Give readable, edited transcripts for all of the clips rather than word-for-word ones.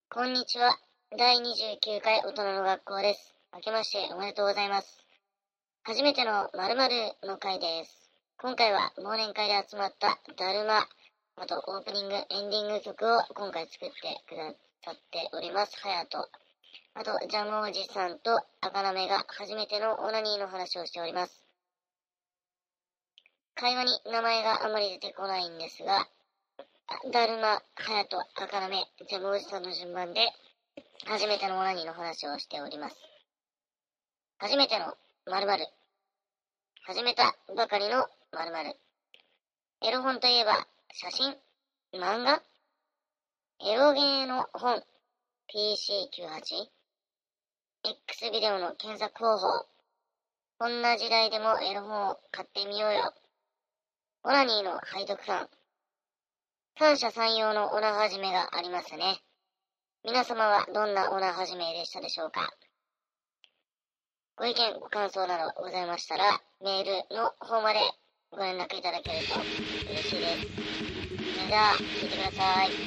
こんにちは。第29回大人の学校です。明けましておめでとうございます。初めての〇〇の回です。今回は忘年会で集まっただるま、あとオープニング、エンディング曲を今回作ってくださっております。はやと。あと、ジャムおじさんと赤なめが初めてのオナニーの話をしております。会話に名前があまり出てこないんですが、だるま、はやと、赤なめ、ジャムおじさんの順番で初めてのオナニーの話をしております。初めての〇〇、始めたばかりの〇〇。エロ本といえば写真、漫画、エロゲーの本 PC98、X ビデオの検索方法。こんな時代でもエロ本を買ってみようよ。オナニーの背徳感。三者三様のオナ始めがありますね。皆様はどんなオナ始めでしたでしょうか。ご意見ご感想などございましたらメールの方までご連絡いただけると嬉しいです。それでは聞いてください。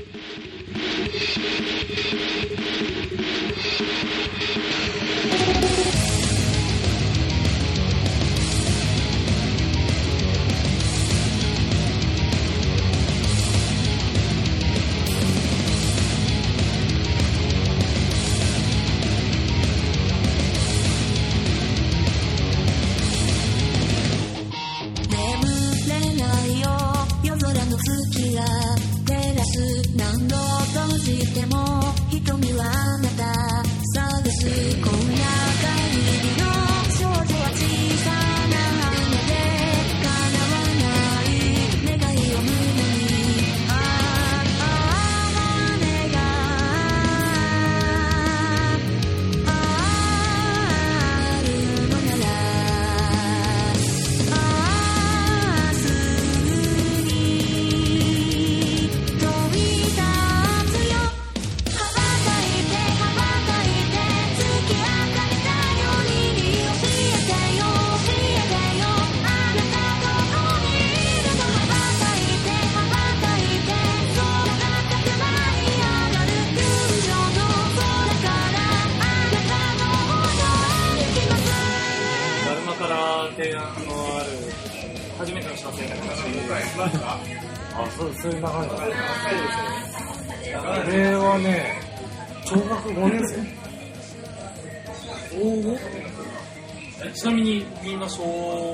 月が照らす何度閉じても瞳はあなた探す今夜限りの少女は小さな羽で叶わない願いを胸に羽があるのなら提案のある初めての写真の話あ、そういう流れだね。俺はね、小学5年生。 おお。ちなみにみんな小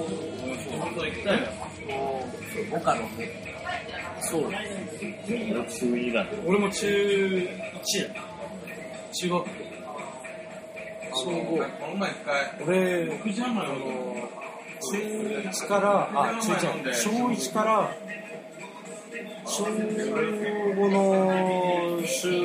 5か6。 そう。 中2だ。 俺も中1だ。中学校。小5。 俺、中1から、小1から小5の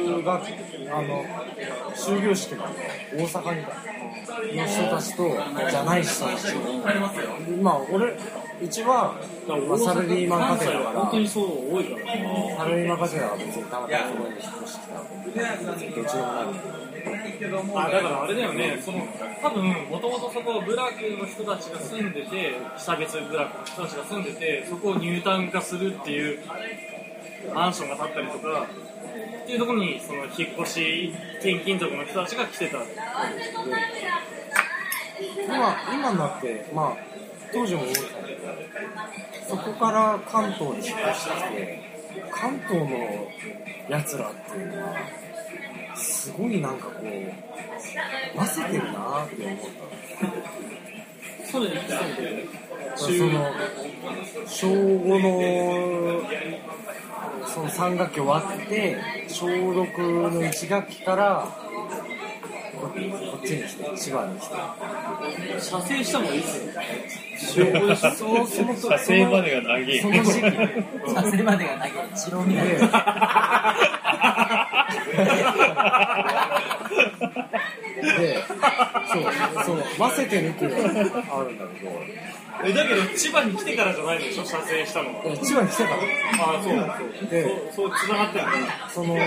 終業式が大阪にの人たちとじゃない人たちと、まあ俺うちは、サラリーマン家庭だから本当にそう多いからね。 サラリーマン家庭は別にたまたまそこに引っ越してきた別にどっちでもないだからあれだよね、多分もともとそこ部落の人たちが住んでて、被差別部落の人たちが住んでて、そこをニュータウン化するっていうマンションが建ったりとかっていうところにその引っ越し転勤族の人たちが来てた。 今になってまあ当時も思ったけど、そこから関東に引っ越してきて、関東のやつらっていうのはすごいなんかこうませてるなって思った。 それでその小5のその3学期終わって小6の1学期からこっちに来て、千葉に来て射精したもいいっすよ。 射精までが長い。 その時期射精までが長い。白身で。 で、そう、ませてるっていうのがあるんだけど。 だけど千葉に来てからじゃないでしょ、射精したのは。 千葉に来てから。 ああ、そう。 で、 そう繋がってるね。 その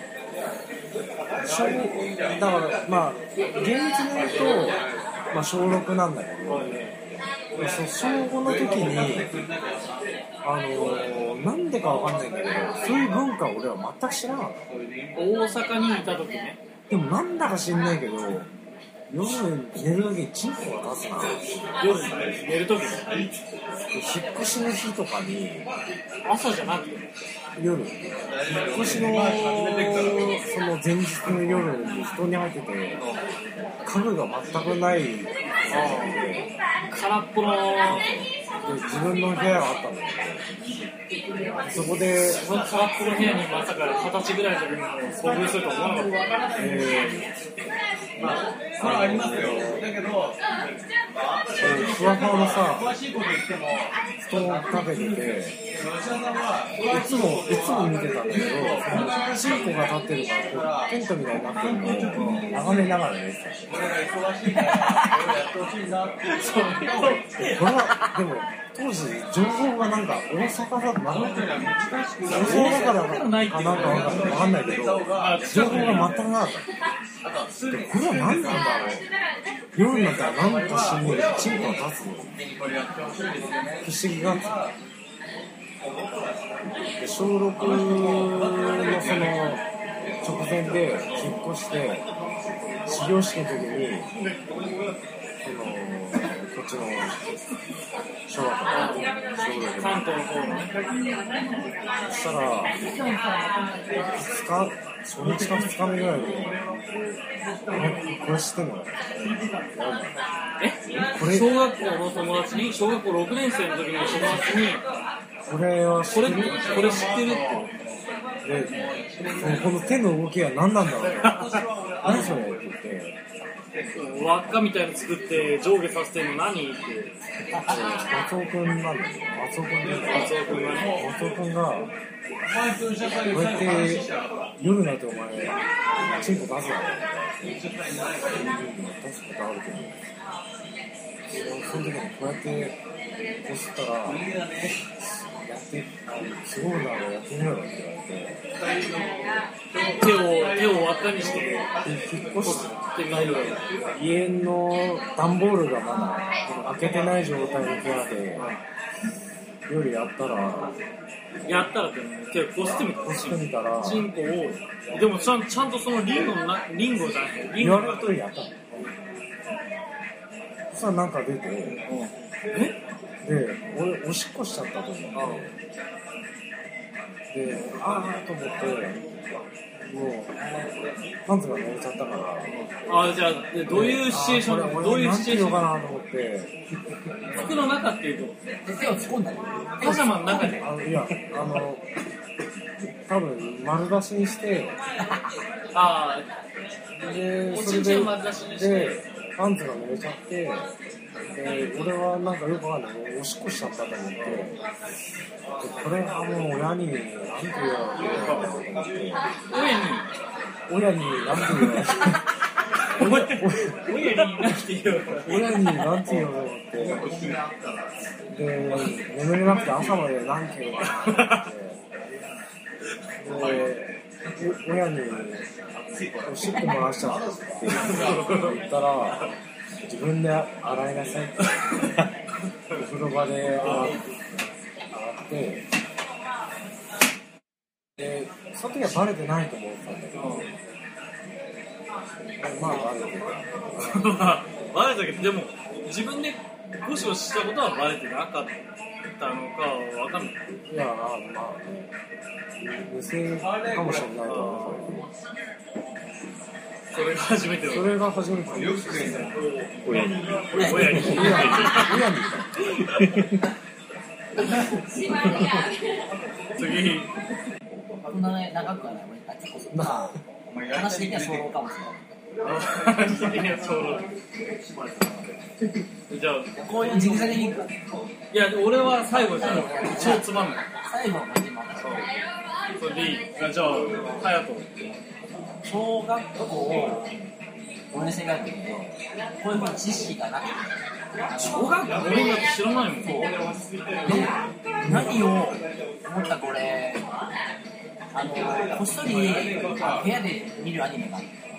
だからまあ厳密に言うと、まあ、小6なんだけど、その小5の時になんでかわかんないんだけど、そういう文化を俺は全く知らなかった。 大阪にいた時ね。 でもなんだか知んないけど、夜寝る時にチンコが出すな。 夜寝る時に。 引っ越しの日とかに、 朝じゃなくて。 夜、引っ越しのその前日の夜に布団に入ってて、家具が全くないで、 空っぽの自分の部屋があったんだけど、そこで、 その空っぽの部屋にまさか20歳ぐらいの時に遭遇すると思わなかった。 ありますよ。だけど、 ふわふわのさ、布団をかけてて、いつも見てたんだけど、チンコが立ってるから、テントみたいになってるのを眺めながら寝てた。これは、でも、当時、情報がなんか、大阪だとなかった。大阪だからかなんかわかんないけど、情報が全くなかった。これは何なんだろう。夜になったらなんかしにチンコが立つの。不思議があった。小6のその直前で引っ越して始業式の時にこっちの小学校関東の方のね。 そしたら初日か2日目ぐらいでこれ知ってんの？ 小学校の友達に、小学校6年生の時の友達に、 これは知ってる？ これ知ってるって。 で、この手の動きは何なんだろう何それって言って、 輪っかみたいの作って上下させてるの何って。 松尾くんなんだけど、松尾くんが、こうやって夜になってお前、チンコ出すなよって出すことあるけど、その時にこうやってこすったら、すごいな、やってみろよって言われて、 手を輪っかにして引っ越してない家の段ボールがまだ開けてない状態の部屋で夜やったらって手をこすってみた。 こすってみたらチンコを、でもちゃんとそのリンゴじゃない、 言われる通りやったの。そしたらなんか出て、で、俺おしっこしちゃったと思って、で、あーと思って、もうパンツが濡れちゃったから、 じゃあどういうシチュエーション？どういうシチュエーション？ かなと思って、 服の中っていうと手を突っ込んだり。 パジャマの中で。 いや多分丸出しにして、でそれでパンツが濡れちゃって。俺はなんかよくわかんないおしっこしちゃったと思って、これはもう親に何て言われるかと思って、親に何て言われる親に何て言われるってで眠れなくて朝まで何て言うかなって親におしっこ漏らしちゃったって言ったら自分で洗いなさいってお風呂場で洗ってでその時はバレてないと思ってたんだけどまあバレたけどでも自分でゴシゴシしたことはバレてなかったのかわかんない。 いやまあ無性かもしれないと思う。 それが初めての。 それが初めての。親に。 次。 こんなね、長くはない。結構そんな話的には早漏かもしれない。 話的には早漏。じゃあこういうジグザグに行く。 いや俺は最後じゃん。超つまんない。 最後の始まる。 それでいい。じゃあ隼人。 小学校5年生ぐらいの時でこういう知識がなくて小学校5年だって知らないもん。 何を思ったこれこっそり部屋で見るアニメがあって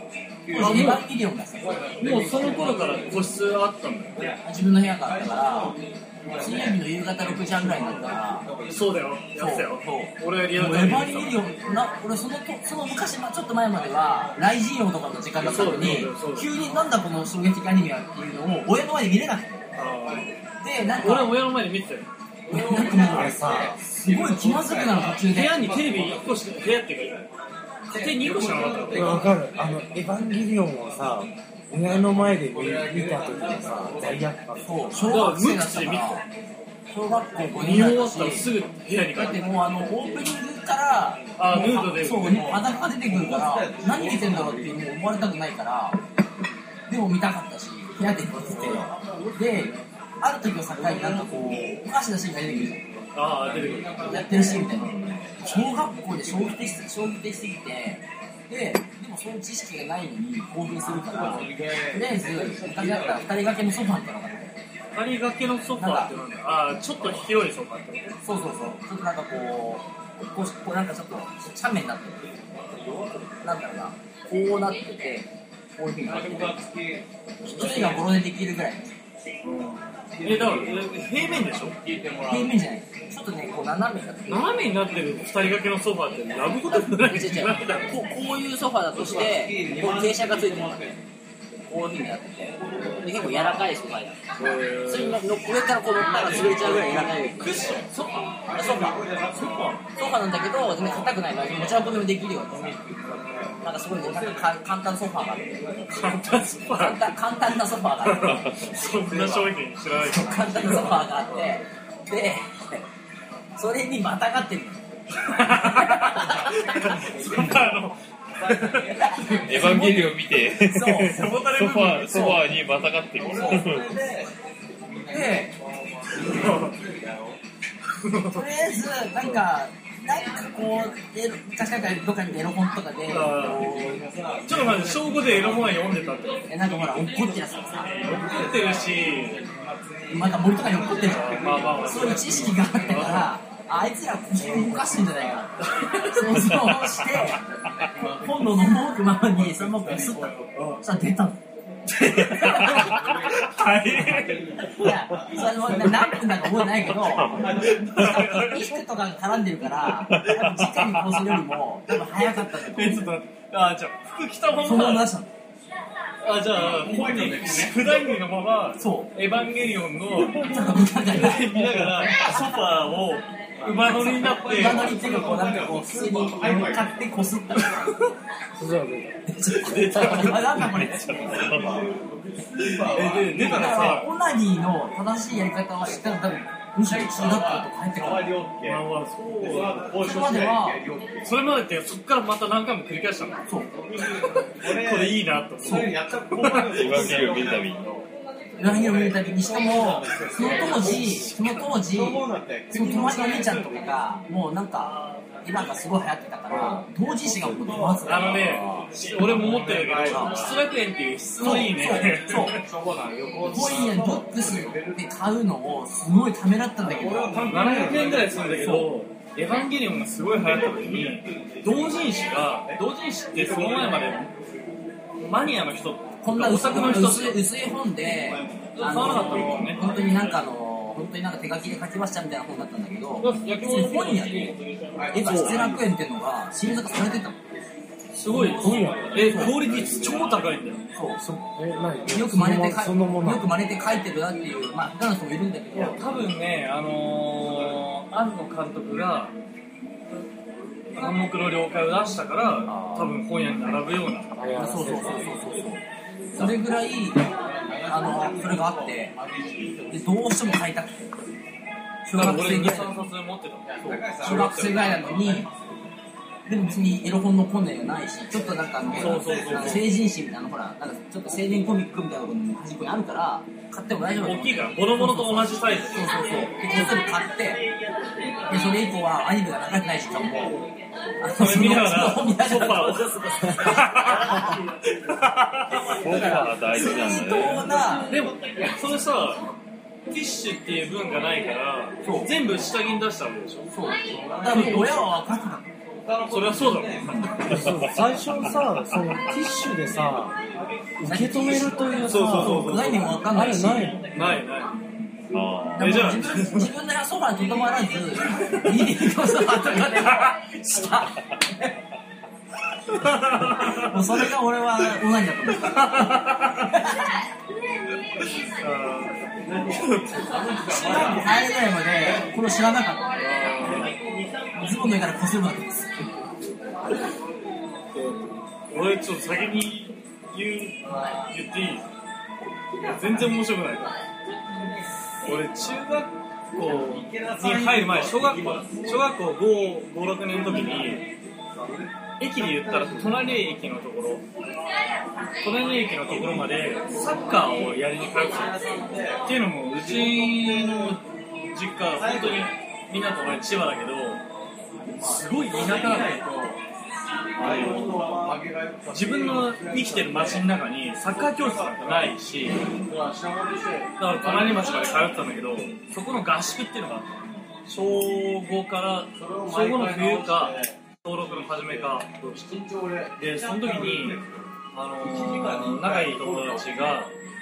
当時エヴァンゲリオンがさ、 もうその頃から個室あったんだよ。 自分の部屋があったから水曜日の夕方6時半ぐらいになったらそうだよ、やってたよ。俺はリアルエヴタイムァンゲリオン俺その昔、ちょっと前までは雷神王とかの時間だったのに急になんだこの衝撃的アニメはっていうのを親の前で見れなくて、でなんか俺は親の前で見てたよ。 なんかもうさすごい気まずくなる途中で部屋にテレビ1個しか、部屋っていうか家庭に2個しかなかった。 わかる。エヴァンゲリオンをさ、親の前で見た時のさ、罪悪感。 そう小学生だったから小学校5 見終年だっわったたらすぐ部屋に帰ってだってもうオープニングからヌードでそう裸が出てくるから何見てんだろうってもう思われたくないからでも見たかったし部屋で見ててである時を境になんかこうおかしなシーンが出てくるじああ、出てくる。 ゃんやってるシーンみたいな小学校で衝撃的すぎてでもそういう知識がないのに興奮するからとりあえず昔だったら2人掛けのソファーってのがあって 2人掛けのソファーってなんだ。ああ、ちょっと広いソファーってこそうちょっとなんかこうなんかちょっと斜面になってるなんだろうなこうなっててこういう風になってて一人がボロ寝できるぐらいと。だから平面でしょ。 平面じゃないちょっとねこう斜めになってる斜めになってる2人掛けのソファーってやぶことない違うこういうソファーだとしてこう傾斜がついてるこういう風になっててで結構柔らかいソファーだそれに上からこう乗ったら潰れちゃうぐらい柔らかいクッションソファーソファーなんだけど全然硬くないから持ち運びもできるよねなんかすごいね簡単なソファーがあって簡単ソファー簡単なソファーがあってそんな商品知らないけど簡単なソファーがあってでそれにまたがってるのソファーのエヴァンゲリオン見てそうソファーにまたがってるそうでとりあえずなんかこう昔なんかどっかにエロ本とかでちょっと待って小5でエロ本は読んでたってなんかほら怒ってるやつとかさ怒ってるしなんか森とかに怒ってるじゃん、 まあそういう知識があったからあいつら腰を動かしてんじゃないか想像して本能の赴くままにそのままこすったのそしたら出たの大変いやそれも何分だか覚えないけど衣服とかが絡んでるから直にこうするよりも多分早かったんだと思うちょっと待ってじゃあ服着たまそのままま出したのじゃあ本人普段着のままそうエヴァンゲリオンのちょっと見ながら見ながらソファーを馬乗りになって馬乗りっていうかこうなんかこう普通に乗っかってこすったの出たなんだこれ出たらさオナニーの正しいやり方は知ったら多分むしろ中学校とか入ってくるそれまではそれまでってそっからまた何回も繰り返したのそうこれいいなと思ってエヴァンゲリオン見るたびに何を見るたびにしかもその当時その友達のお姉ちゃんとかがもうなんか今がすごい流行ってたから同人誌がもうまず俺も思ってるけど失楽園っていう質のいいねそう本屋にブックスで買うのをすごいためらったんだけど 700円ぐらいするんだけどエヴァンゲリオンがすごい流行った時に同人誌ってその前までマニアの人こんなオタクの人薄い本で買わなかったもんね本当になんか手書きで書きましたみたいな本だったんだけど別に本屋でエヴァ失楽園っていうのがシリーズ化されてたのすごいクオリティ超高いんだよよく真似てそのものよく真似て書いてるなっていうまあ下手な人もいるんだけど多分ね庵野監督が暗黙の了解を出したから多分本屋に並ぶようなそうそれぐらいそれがあってでどうしても買いたくて小学生ぐらい 3冊持ってた小学生ぐらいなのにでも別にエロ本のコーナーがないしちょっとなんか成人誌みたいなほらなんかちょっと青年コミックみたいなのが端っこにあるから買っても大丈夫大きいからボロボロと同じサイズそうでこっそり買ってでそれ以降はアニメが流れてない時間もそれ見ながらソファーをソファー大事なんだねでもそれさティッシュっていう文がないから全部下着に出したわけでしょそうだから親は分かってたそれはそうだろそう最初さ、そのティッシュでさ、受け止めるというさ、 何にも分かんないし、 ないじゃあ自分のソファにとどまらず、リビングのソファとかでしたもうそれが俺はオナニーだと思った中学入るぐらいまでこれ知らなかったズボン脱いだらこするわけです。 俺ちょっと先に言っていい？全然面白くない。俺中学校に入る前、小学校5、6年の時に駅で言ったら隣駅のところまでサッカーをやりに通ってたっていうのも、うちの実家は本当にみんなと同じ千葉だけど、すごい田舎なんだけど、自分の生きてる街の中にサッカー教室なんかないし、だから隣町まで通ってたんだけど、そこの合宿っていうのが小5の冬か小6の初めかで、その時に仲いい友達が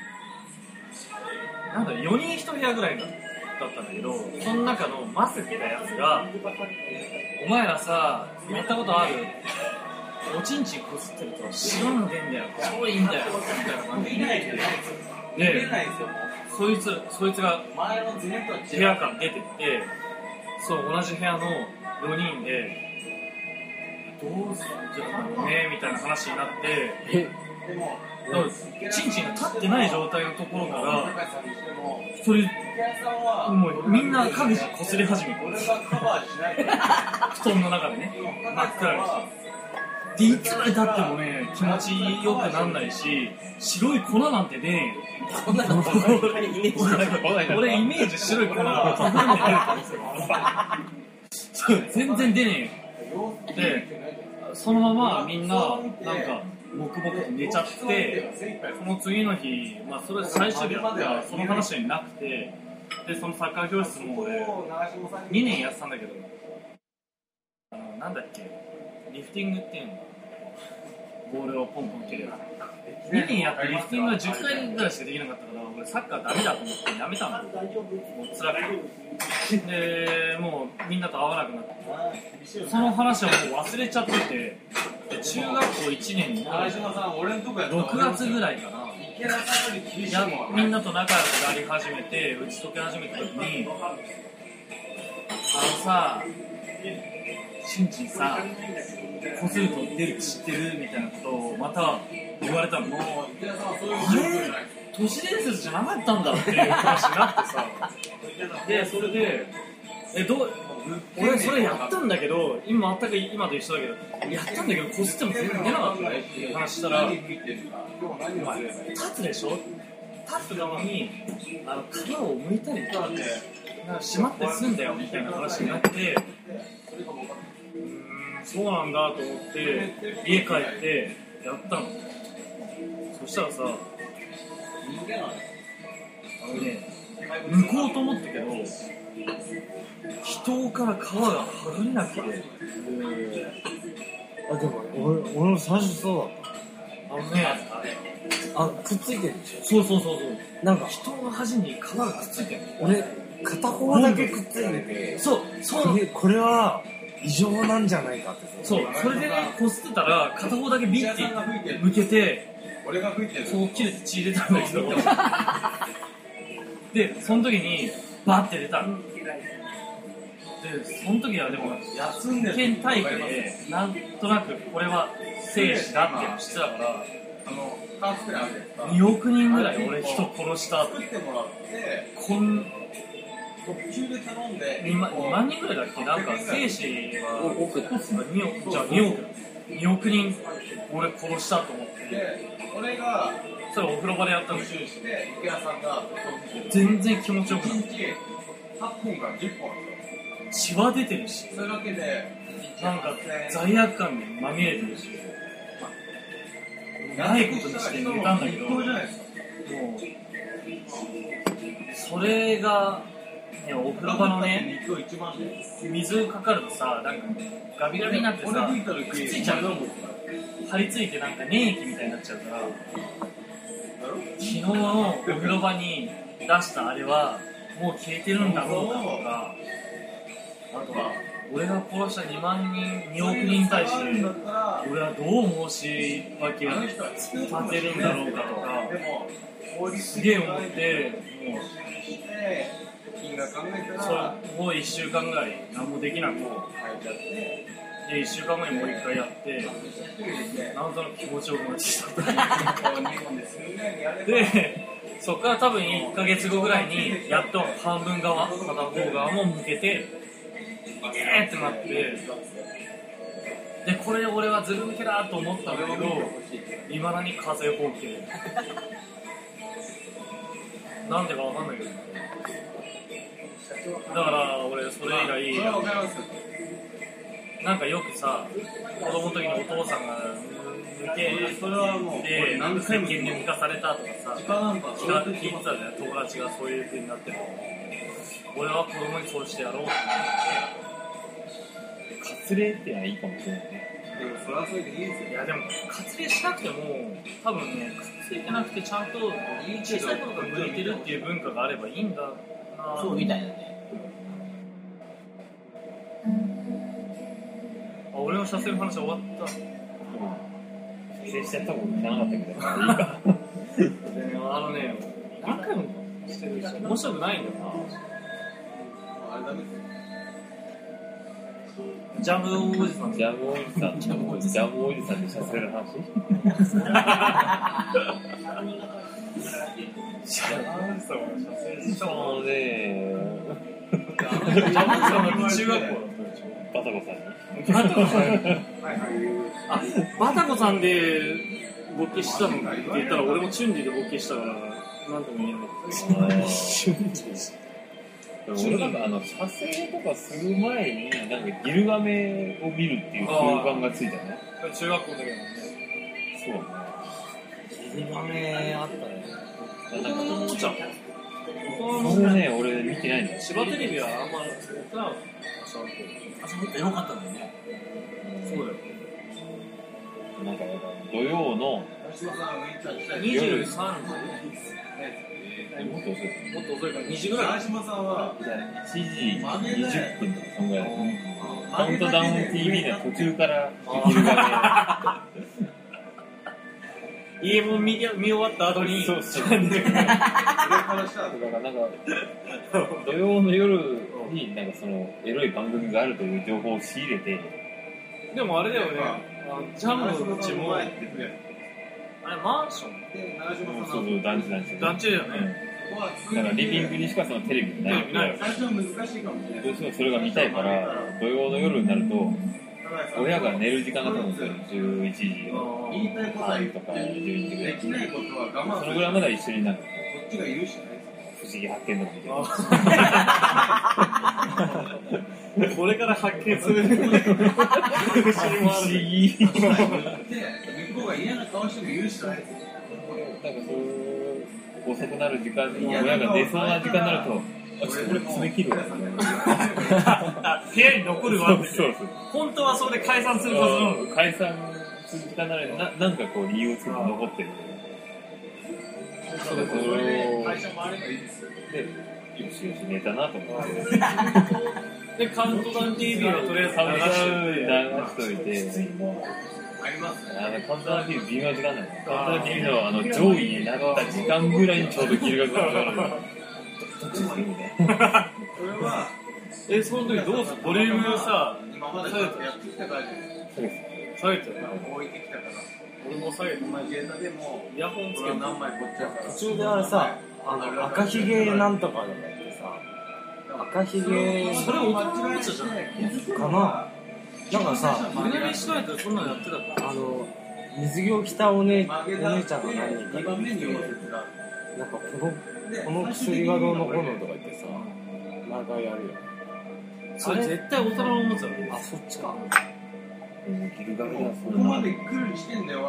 なんだ4人1部屋ぐらいだったんだけど、その中のマスってやつが、お前らさ、やったことある？おちんちんこすってると白の出んだよ、超いいんだよみたいな感じで、そいつが部屋から出てって、そう同じ部屋の4人でどうするんだろうねみたいな話になって、チンチンが立ってない状態のところからそれもうみんな各自こすり始めて布団の中でね、真っ暗にしてで、いつまでたってもね気持ちよくなんないし、白い粉なんてねこんなの俺イメージ白い粉が飛んで出るんですよ全然出ねえで、そのままみんななんか黙々と寝ちゃって、その次の日、まあそれ最終日だったからその話になくて、でそのサッカー教室も俺2年やってたんだけど、なんだっけ、リフティングっていうの、ボールをポンポン蹴る。2年やってリフティングが10回ぐらいしかできなかったから、俺サッカーダメだと思ってやめたんだよ。もう辛くて。で、もうみんなと会わなくなって、その話はもう忘れちゃってて、で中学校1年の6月ぐらいかな、みんなと仲良くなり始めて、打ち解け始めた時に、さ、チンチンさ、こすると出る知ってるみたいなことをまた言われたの。あれ都市伝説じゃなかったんだっていう話になってさ、でそれで俺それやったんだけど、今全く今と一緒だけどやったんだけどこすっても全然出なかったねっていう話したら、お前立つでしょ、立つのに皮を剥いたりとか閉まったりするんだよみたいな話になって、そうなんだと思って家帰ってやったの。そしたらさ、剥こうと思ったけど人から皮が剥がれなくて、 あ、でも俺も最初そうだった。くっついてるでしょ。 そうなんか人の端に皮がくっついてる。 俺片方だけくっついてて、これは異常なんじゃないかって。 そう、それでね、こすってたら片方だけビッて向けて、そう切れて血出たんだけどで、その時にバッて出たので、その時はでも県大会でなんとなくこれは生死だっていうのを知ってたから2億人ぐらい俺人殺したって2万人ぐらいだっけ、なんか生死は2億人俺殺したと思って、それお風呂場でやったんですよ。全然気持ちよくなって血は出てるし、なんか罪悪感にまみれてるし、ないことにして寝たんだけど、もうそれがいやお風呂場のね、水かかるとさ、なんかガビガビになってさ、くっついちゃうの、張り付いてなんか粘液みたいになっちゃうから、昨日のお風呂場に出したあれはもう消えてるんだろうかとか、あとは俺が殺した2万人、2億人に対して俺はどう申し訳立てるんだろうかとか、すげえ思って、もう1週間ぐらい何もできなくて、で1週間後にもう1回やって、なんとなく気持ちよくなってきた。で、そこから多分1ヶ月後ぐらいにやっと半分側、片方側も向けて、ってなって、でこれで俺はずる向けだと思ったんだけど、いまだに風邪ほうけなんでかわかんないけど、だから俺それ以来なんかよくさ、子供の時にお父さんが抜けで石鹸で抜かされたとかさ、聞いてたじゃん、友達がそういう風になってる。俺は子供にそうしてやろうって。 割礼ってのはいいかもしれないね。 でもそれはそれでいいですよ。 いやでも割礼しなくても多分ね、くっついてなくてちゃんと小さいことが向いてるっていう文化があればいいんだな。 そうみたいだね。 あ、俺の射精の話終わった。 射精しちゃったこと知らなかったけど、いいか。 あのね、何回もしてるし面白くないんだよな。 あれダメですよ。 ジャムおじさん。 ジャムおじさん。ジャムおじさんで射精の話。そうね。 ジャムおじさんの中学校だったでしょ。 バタコさんに。 バタコさん。あ、バタコさんで勃起したのって言ったら俺もチュンリーで勃起したからなんとも言えない。チュンリー。 俺なんか射精とかする前になんかギルガメを見るっていう習慣がついたね。 中学校の時だもんね。 そうね。 ギルガメあったね。 なんかおもちゃ。 それね、俺見てないんだよ。 芝テレビはあんまやってなかった。 あそこって良かったんだよね。 そうだよ。 なんか土曜の 23時。 もっと遅い。 もっと遅いから2時ぐらい。 川島さんは 1時20分とかそんぐらい。カウントダウン TV の途中からギルガ家も見終わった後に。 そうそう。 それからしたらだからなんか土曜の夜になんかそのエロい番組があるという情報を仕入れて。 でもあれだよね。ジャムのうちもあれマンション。 そうそう、団地。 団地だよね。 だからリビングにしかそのテレビがないから。 最初は難しいかもしれない。 どうしてもそれが見たいから土曜の夜になると親が寝る時間が多分11時言いたいことは半とか12時ぐらい。 できないことは我慢する。 そのぐらいまでは一緒になんかこっちが言うしかない。 不思議発見とか見てこれから発見する。不思議。 で、向こうが嫌な顔しても言うしかないですよ。 なんかそう遅くなる時間に親が寝そうな時間になるとこれ爪切るわ。 部屋に残るわって。 そう。 本当はそれで解散するはずなの。 解散する時間になるなんかこう理由をつけて残ってる。それを会社もあればいいですよ。 で、よし寝たなと思って。 で、カウントダウン TV はとりあえず流しといて、 ありますね。 カウントダウン TV 微妙な時間なんです。カウントダウン TV の上位になった時間ぐらいにちょうどギルガメがある。どっちするみたいな。 それは、 その時どうする？ボリュームさ、 今までやってきたからじゃないです下げてる。 置いてきたから。 俺も下げてる。 同じデータでも、 イヤホンつけてこれは何枚こっちだから。 途中でさ、赤ひげなんとかでもやってさ、赤ひげそれ大人のやつじゃないかな。なんかさ、 俺の石川ってそんなのやってたっけ？ 水着を着たお姉ちゃんが何人か 2番目に溶接が。 なんかこの薬がどうのこうのとか言ってさ、毎回やるよ。 それ絶対大人のおもちゃだよ。 あ、そっちか。 ギルガメはここまで来る時点では、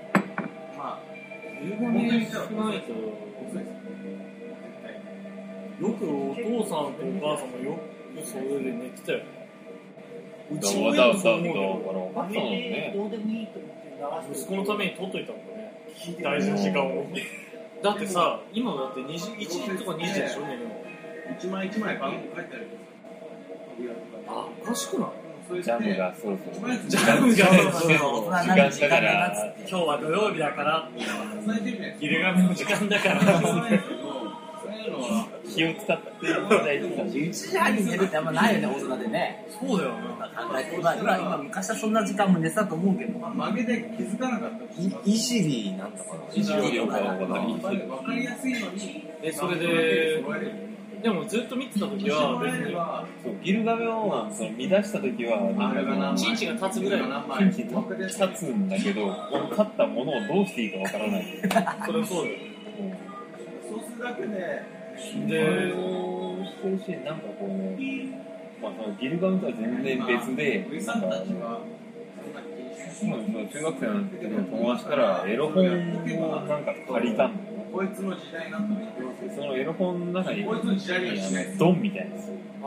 まあ、 15年少ないと、 遅いです。 よくお父さんとお母さんもよくそれで寝てたよ。うちの親もそう思うけど、 お母さんもね、 息子のために取っといたんだね。大事な時間を。だってさ、今だって1時とか2時でしょ、寝るの。 一枚一枚番号書いてある。 あ、おかしくない？ ジャムがそうそう。 ジャムが時間だから今日は土曜日だから伝えてるね。 ギルガメの時間だからそういうのは気を使って 1時半に寝るってあんまないよね、大人でね。 そうだよね。 考えて今昔はそんな時間も寝てたと思うけど、 曲げで気づかなかった。 イジリーなんだかな。 一応了解は分かり分かりやすいのに。 それででもずっと見てた時は別にそうギルガメをその見出した時はチンチが立つぐらいのピンチ立つんだけど、勝ったものをどうしていいかわからない。 それそうだよ。 そうするだけでで、 そういうシーンなんかこう、まあそのギルガメとは全然別で、なんか今の中学生の時の友達からエロ本をなんか借りたんだよ。 こいつの時代なんだね。 そのエロ本の中にこいつの時代にドンみたいなやつ。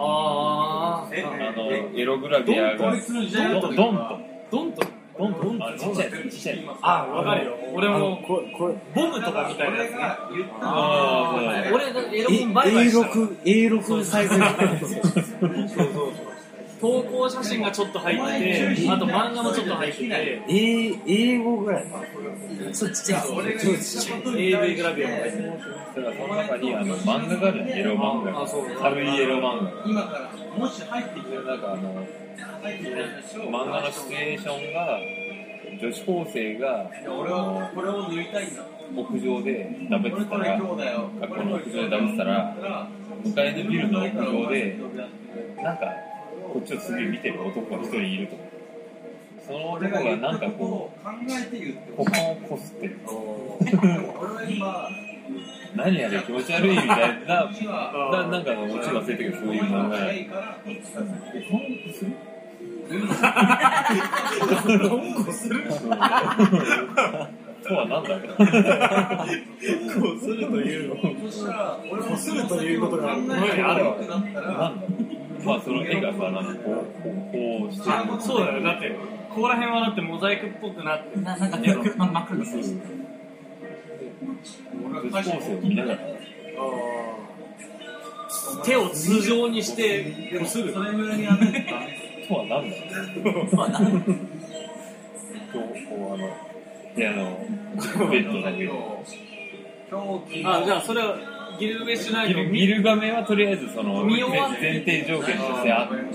エログラビアがこいつの時代ドンとドンとちっちゃいやつちっちゃいやつ。 あ、わかるよ。俺もこれボムとかみたいなやつね。 あ俺エロ本バイバイした。 A6 サイズ投稿写真がちょっと入ってて、あと漫画もちょっと入ってて、 英語ぐらいかそうちっちゃいや AV グラビアも入ってて。 その中に漫画があるじゃん、エロ漫画。軽いエロ漫画。 今からもし入ってきてなんか漫画のシチュエーションが女子高生が俺はこれを塗りたいんだ。 屋上でダメってたら、学校の屋上でダメってたら、向かいのビルの屋上でなんかこっちをすげえ見てる男が一人いると。その男がなんかこう股間をこすってる。何やれ気持ち悪いみたいな、なんかのオチ忘れたけど、そういう考え。 こするとは何だろう。 こするというの。こするということがこの世にあるわけ。 まあその絵がさ、なんかこうしてる。 そうだよ。だってここら辺はだってモザイクっぽくなってなんか真っ黒ですね。 女子高生を見ながら手を通常にしてこする。 とは何だろう。こう部屋のベッドだけど。 あ、じゃあそれはギルメしないとギルガメはとりあえずその前提条件としてあって。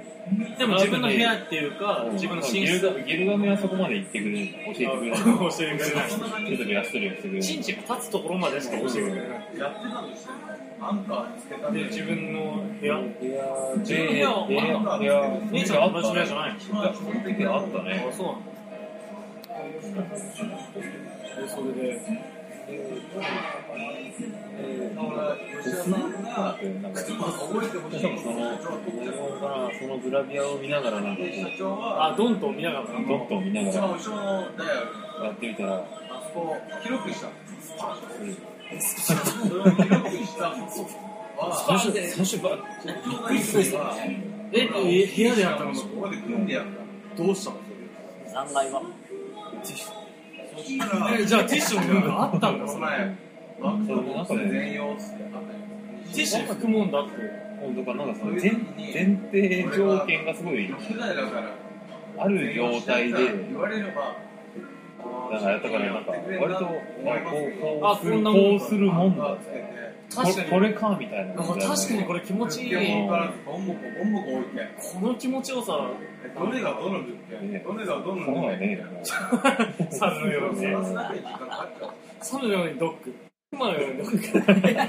でも自分の部屋っていうか、自分の寝室。 ギルガメはそこまで行ってくれる、教えてくれない。 教えてくれない。 ちょっとやっとりはしてくれる。 チンチが立つところまでしか教えてくれない。 やってたんですよ。アンカーつけたで、自分の部屋自分の部屋は姉ちゃんの同じ部屋じゃないの？ その時あったね。 あ、そうなんだ。それでそのグラビアを見ながらなんかあ、ドンと見ながらドンと見ながらやってみたらあそこ広くした最初バッ部屋でやったの？ ここで組んでやったどうしたの？ 3階はじゃあティッシュの分があったんだ。 その前バックの中で全用っつってティッシュ拭くもんだって。 だからなんかその前提条件がすごいある状態で言われればだからなんか割とこうするもんだ確かにこれかみたいな。 確かにこれ気持ちいい。 ボンボコ置いてこの気持ちよさ。 どれがどの物件どれがどのそう物だね。 サルのようにサルのようにドッグ。熊のようにドッグ。 ですよね。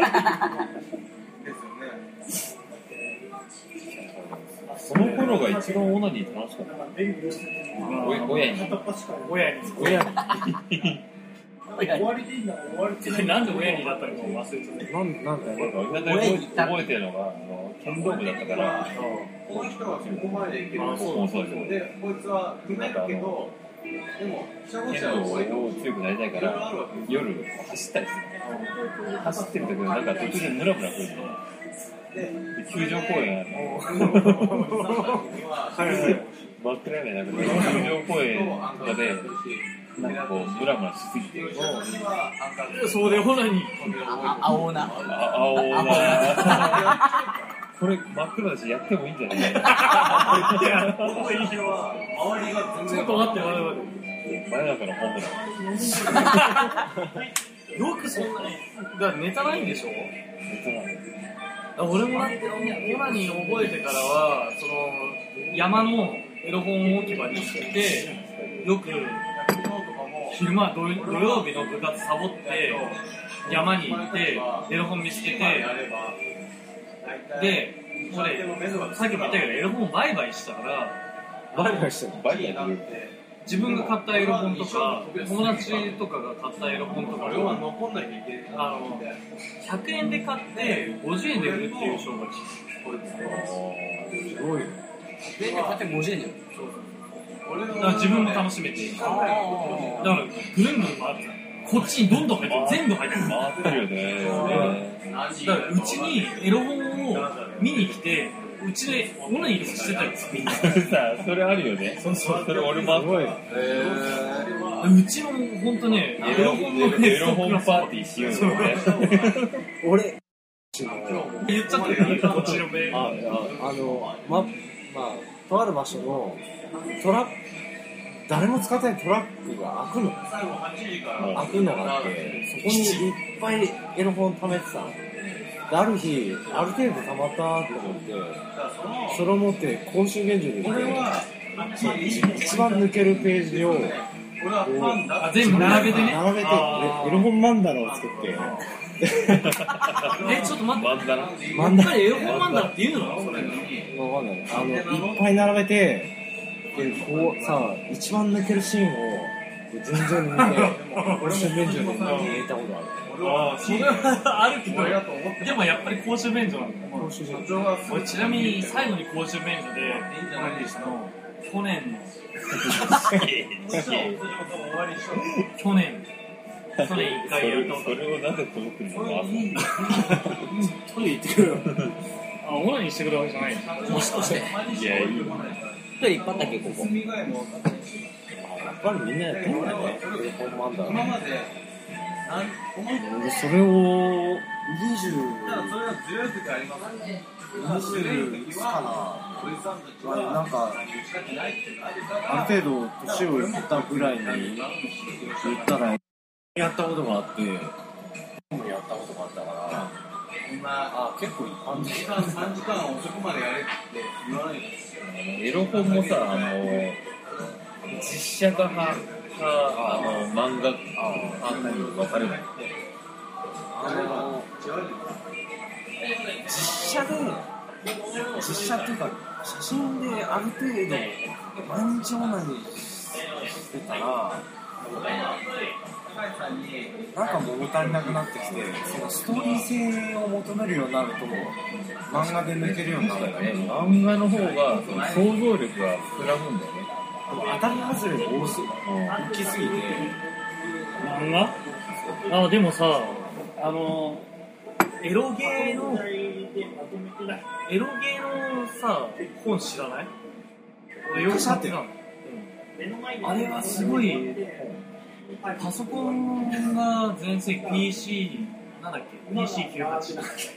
その頃が一番オナニー楽しかった。親に。 なんで親になったのか忘れてた。 なんだよ。 覚えてるのが剣道部だったから。 この人はそこまでいける。 そうで、こいつは組めるけど、 剣道を強くなりたいから夜走ったりする。走ってる時なんか途中でムラムラくるの。球場公園あるの。真っ暗闇なくて球場公園とかでなんかこうムラムラしすぎて。 そうでほらに青な。 これ真っ黒だしやってもいいんじゃない？ いや、もういいわ。ちょっと待って、我々。 真夜中のホームラン。 よくそんなに。だからネタないんでしょ？ ネタない。 俺もだってオナニー覚えてからはその山のエロ本置き場に行ってよく昼間土曜日の部活サボって山に行ってエロ本見つけてでこれさっきも言ったけどエロ本を売買したからバイバイしてるの？ バイヤー自分が買ったエロ本とか友達とかが買ったエロ本とかを100円で買って50円で売るっていう商売。 すごいね。 で、こうやって50円で。 だから自分も楽しめてだからぐるんぐるん回ってこっちにどんどん入って全部入ってる回ってるよね。 だからうちにエロ本を見に来てうちでオナニーとかしてたりするみんなさあそれあるよね。それ俺もあった。 うちの本当ねエロ本のエロ本パーティーしようよね。 俺言っちゃってるこっちの名とある場所のトラック、誰も使ってないトラックが開くのがあって、そこにいっぱいエロ本貯めてたの。である日、ある程度溜まったと思って、それを持って公衆便所に行って、一番抜けるページを全部並べてね並べてエロ本漫談を作ってちょっと待って漫談エロ本漫談って言うのそれわかんない。いっぱい並べて、でこうさ、一番抜けるシーンを順々に見て、公衆便所で入れたことある。 それはあるけど、でもやっぱり公衆便所なんだ。 公衆便所。 俺ちなみに最後に公衆便所でオナニーしたの去年1回やったことそれをなぜ届くのか。 トイレ行ってくるよ。オナニーしてくるわけじゃない。 もしかして。 いやいい。 トイレいっぱいあったっけ、ここ。 やっぱりみんなやってんだね。エロ本漫談。それを20いつかな、なんかある程度年をいったぐらいに言ったらやったことがあって、やったことがあったから結構一般的な3時間遅くまでやれって言わないで。 エロ本もさ、実写化派漫画分かるの？ 実写っていうか写真である程度毎日オナニーしてたらなんか物足りなくなってきて、そのストーリー性を求めるようになると漫画で抜けるようになるんだね。 漫画の方が想像力が膨らむんだよね。 当たり外れが大きすぎて。 漫画？でもさ、エロゲーのさ、本知らない？俺よく買ってたの。あれはすごい、パソコンが全盛 PC、なんだっけ ?PC98 だっけ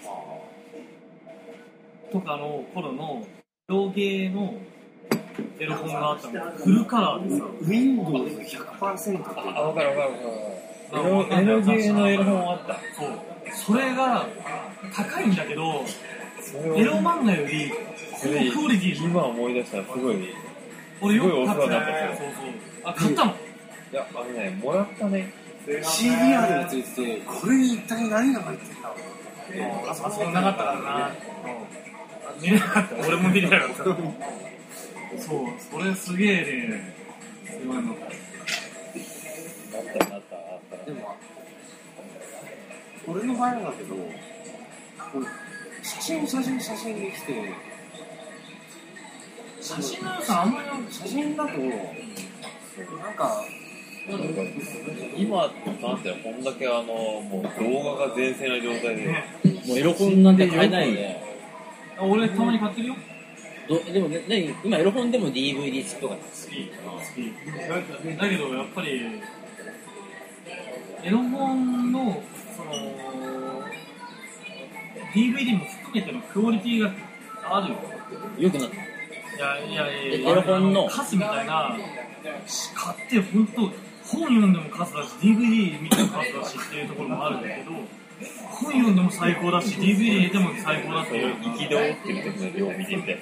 とかの頃のエロゲーのエロ本があったの。フルカラーでさ。 Windows100% って。 わかる。エロゲーのエロ本あった。 そう。それが高いんだけど、エロ漫画より高クオリティ。 今思い出したらすごい。 俺よく買ったすごいお世話になった。 そう。買ったの？ いや、もらったね。 CDR がついてて、これに一体何が入ってるんだろう。 あそこなかったからな。見れなかった。俺も見れなかった。そう、それすげえね。すごいの。 なった。 でも、俺の場合だけど、写真できて、 写真の良さあんまり写真だと、 なんか今なんてこんだけもう動画が全盛な状態で、 もうエロ本なんて買えないよね。 俺たまに買ってるよ。 でもね、今エロ本でも DVD 付きとか好き。だけどやっぱりエロ本のその DVD も含めてのクオリティがあるよ。 良くなった。 いやエロ本の数みたいな、買って本当本読んでも数だし DVD 見ても数だしっていうところもあるんだけど、本読んでも最高だし DVD 入れても最高だっていう。 憤ってる時の量を見てみて。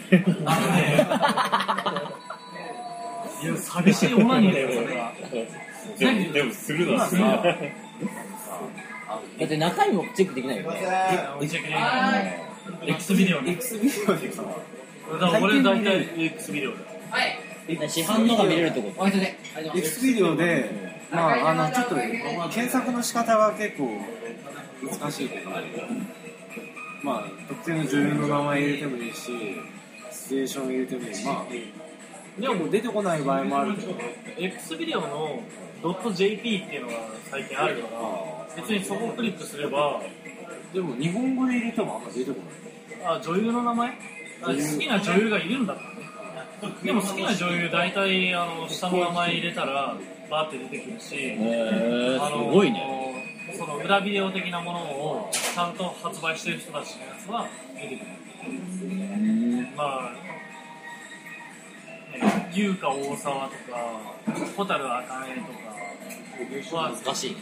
いや寂しいオナニーだよそれは。 でもするのはするな。 だって中身もチェックできないよね。 チェックできない。X ビデオね。 X ビデオでさ、 俺大体 X ビデオだよ。 市販のが見れるってこと。 X ビデオで、まあちょっと検索の仕方が結構難しいけど、まあ特定の女優の名前入れてもいいし、シチュエーション入れてもいい。まあでも出てこない場合もあるけど、 X ビデオの .jp っていうのが最近あるから、別にそこをクリックすれば。 でも日本語で入れてもあんま出てこない。 あ、女優の名前？好きな女優がいるんだったね。でも好きな女優大体下の名前入れたらバーって出てくるし、 すごいね。 その裏ビデオ的なものをちゃんと発売してる人たちのやつは出てくる。まあ、優香大沢とか蛍あかねとかは難しい。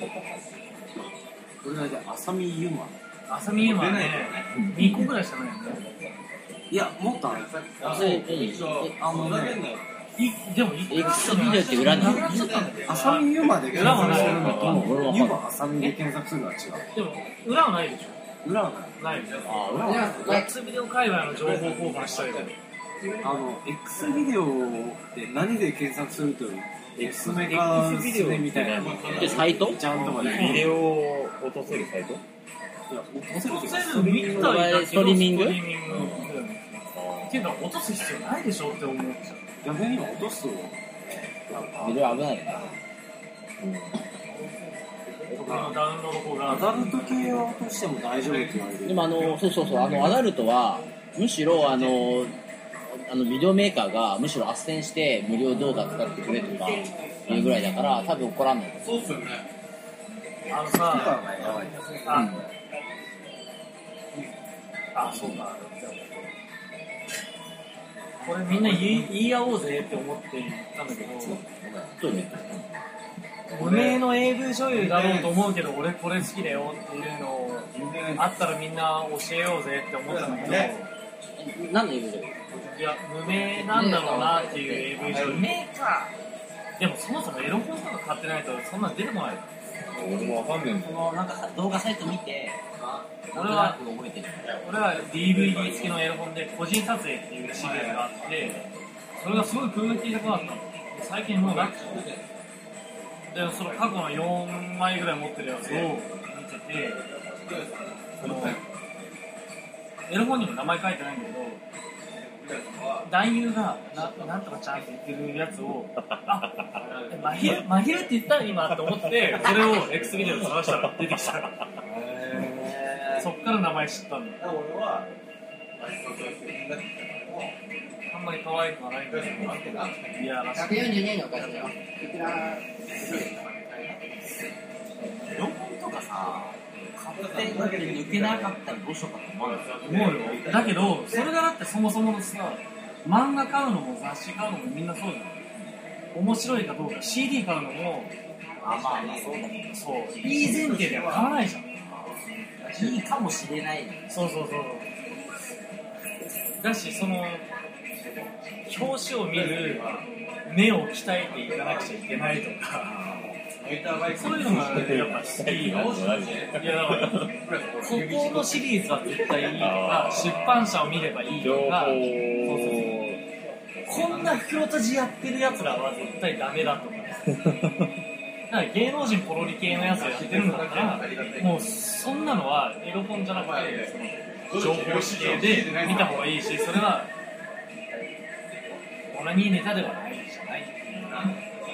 これだけ浅見ゆま。 浅見ゆまはね、2個ぐらいしかないよね。 いや、もっとある。 でも X ビデオって裏に浅見ゆまで検索するのと、ゆ裏はま浅見で検索するのは違う。 でも裏はないでしょ。 裏はない。 ないよね。X ビデオ界隈の情報交換したいじゃん。 X ビデオって何で検索すると X メガスネみたいなでサイトちゃんとかでビデオを落とせるサイト？ いや落とせると落とせるみたいだけどストリーミングっていうか落とす必要ないでしょって思っちゃう。 逆に今落とすとビデオ危ないよね。 ダウンロード法がアダルト系を落としても大丈夫って言われる。 でもそうアダルトはむしろビデオメーカーがむしろ斡旋して無料動画使ってくれとかいうぐらいだから多分怒らんない。 そうっすよね。 さそうか。これみんな言い合おうぜって思って言ったんだけど、 そうね。 無名の AV 女優だろうと思うけど俺これ好きだよっていうのをあったらみんな教えようぜって思ったんだけど、 何の AV 女優？ いや無名なんだろうなっていう AV 女優。無名か。でもそもそもエロ本とか買ってないとそんなの出てこない。 俺もわかんないんだよ。 なんか動画サイト見て俺は覚えてる。 俺は DVD 付きのエロ本で個人撮影っていうシリーズがあってそれがすごいクオリティが高かったの。最近もうなくてでその過去の4枚ぐらい持ってるやつを見ててそのエロ本にも名前書いてないんだけど男優がなんとかちゃんって言ってるやつをまひるって言ったら今って思ってそれを X ビデオで探したら出てきたそっから名前知ったんだ。あんまり可愛くはないんだけどいやらしい。 142円のお返しだよ。 エロ本とかさ買って抜けなかったらどうしようかと思うんですよ。 思うよ。だけどそれがだってそもそものさ漫画買うのも雑誌買うのもみんなそうじゃん。面白いかどうか CD 買うのもまあそうだけどそういい前提では買わないじゃん。 いいかもしれない。 そうだしその表紙を見る目を鍛えていかなくちゃいけないとかそういうのがやっぱ好き。いやだからここのシリーズは絶対いいとか出版社を見ればいいとかこんな袋閉じやってるやつらは絶対ダメだとかだから芸能人ポロリ系のやつをやってるんだったらもうそんなのはエロ本じゃなくてその情報誌系で見た方がいいしそれはオナニーネタではないじゃないっていう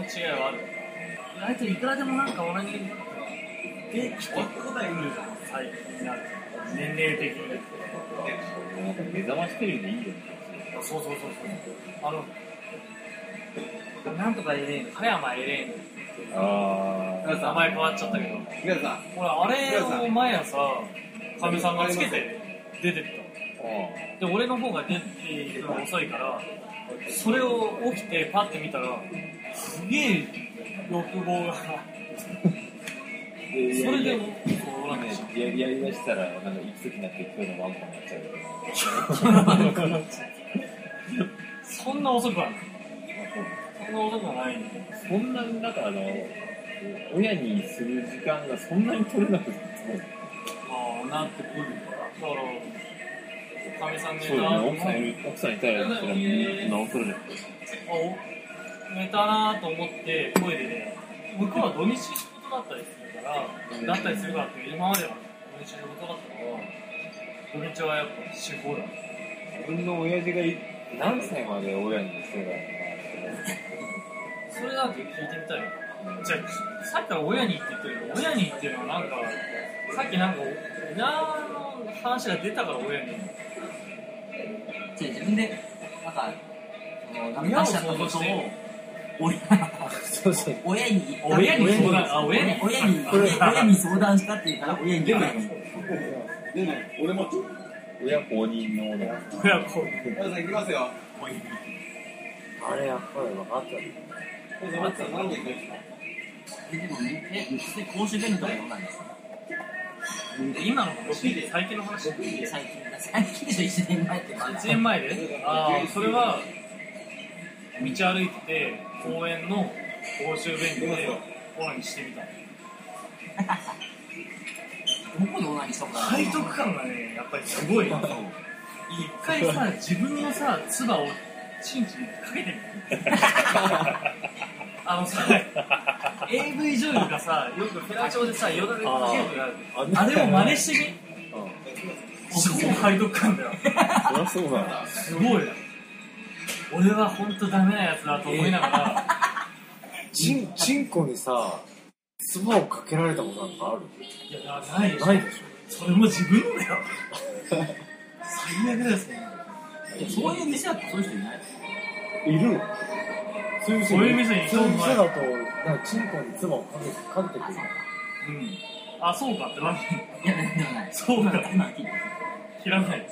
違いはある。意外といくらでもなんか同じできてくるじゃん、最近になる。年齢的に。 なんか目覚ましテレビでいいよね。 そう。なんとかエレーヌ、加山エレーヌ。名前変わっちゃったけど。俺、あれを毎朝、かみさんがつけて出てった。で、俺の方が出ていくのが遅いから、それを起きてパッて見たら、すげえ欲望が。それでも、 やりだしたら、なんか行き過ぎになって今日のワンコになっちゃう。 そんな遅くはない。そんな遅くはない。 そんなに、だから親にする時間がそんなに取れなくて。 なってくる。だから、かみさん寝た。 奥さんいたら、それ直せるじゃん。 寝たなと思ってトイレで、向こうは土日仕事だったりするから、だったりするからって、今までは土日仕事だったから、土日はやっぱ仕事だ。 自分の親父が何歳まで親にしてたのかそれだけ聞いてみたいよ。じゃあ、さっきから親にって言ってるけど、親にっていうのはなんか、さっきなんか、親の話が出たから親に。 自分で、なんか、出しちゃったことを、親に相談したっていうから、親に言うから。 俺も親公認の親公認。 皆さん行きますよ。 あれやっぱり分かったよ。 何で行くんですか？ でもね、実際公衆便利とかどうなんですか？ 今の話、最近の話。 最近でしょ、1年前って。 1年前で？それは、道歩いてて、公園の公衆便所でオナニーしてみた。 どこでオナニーしたのかな？ 背徳感がね、やっぱりすごい。一回さ、自分のさ、唾をチンチンにかけてみる。AV 女優がさ、よくフェラチョでさ、よだれかけるとあれを真似してみ。超背徳感だよ。 そりゃそうだ。 すごい。俺は本当ダメなやつだと思いながら。 チンコにさ、唾をかけられたことなんかある？ いや、ないでしょ。 ないでしょ。 それも自分のだよ。最悪ですね。 そういう店だとそういう人いない？ いる。そういう店にそういう店だと、なんかチンコに唾をかけてくる。 うん。あ、そうかって何？ いや、ない。 そうか。 今聞いて。 知らないです。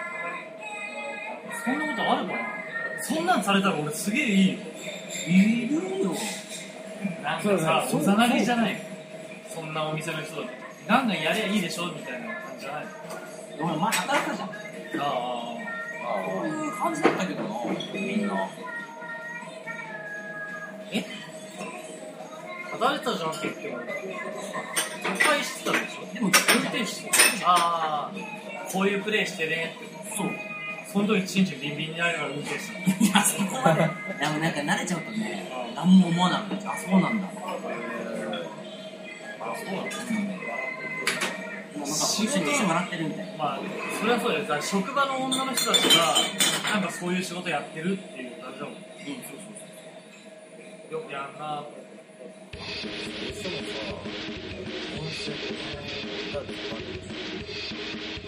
そんなことあるかな？そんなんされたら俺すげえいいよ。 いるよ。 なんかさ、おざなりじゃない。そんなお店の人だって。ガンガンやりゃいいでしょみたいな感じじゃない。 俺前働いたじゃん。そういう感じだったけどな、みんな。 働いてたじゃんって言っても、都会してたでしょ。 でも、運転手してこういうプレイしてねって。そう。その時チンチンビンビンになりながら運転してた。 いや、そこまで。でもなんか慣れちゃうとね、何も思わなくなっちゃう。あ、そうなんだ。 そうなの？ なんか一緒にしてもらってるみたいな。 まあ、それはそうです。だから職場の女の人たちが、なんかそういう仕事やってるっていう感じだもん。よくやんな。 しかもさ、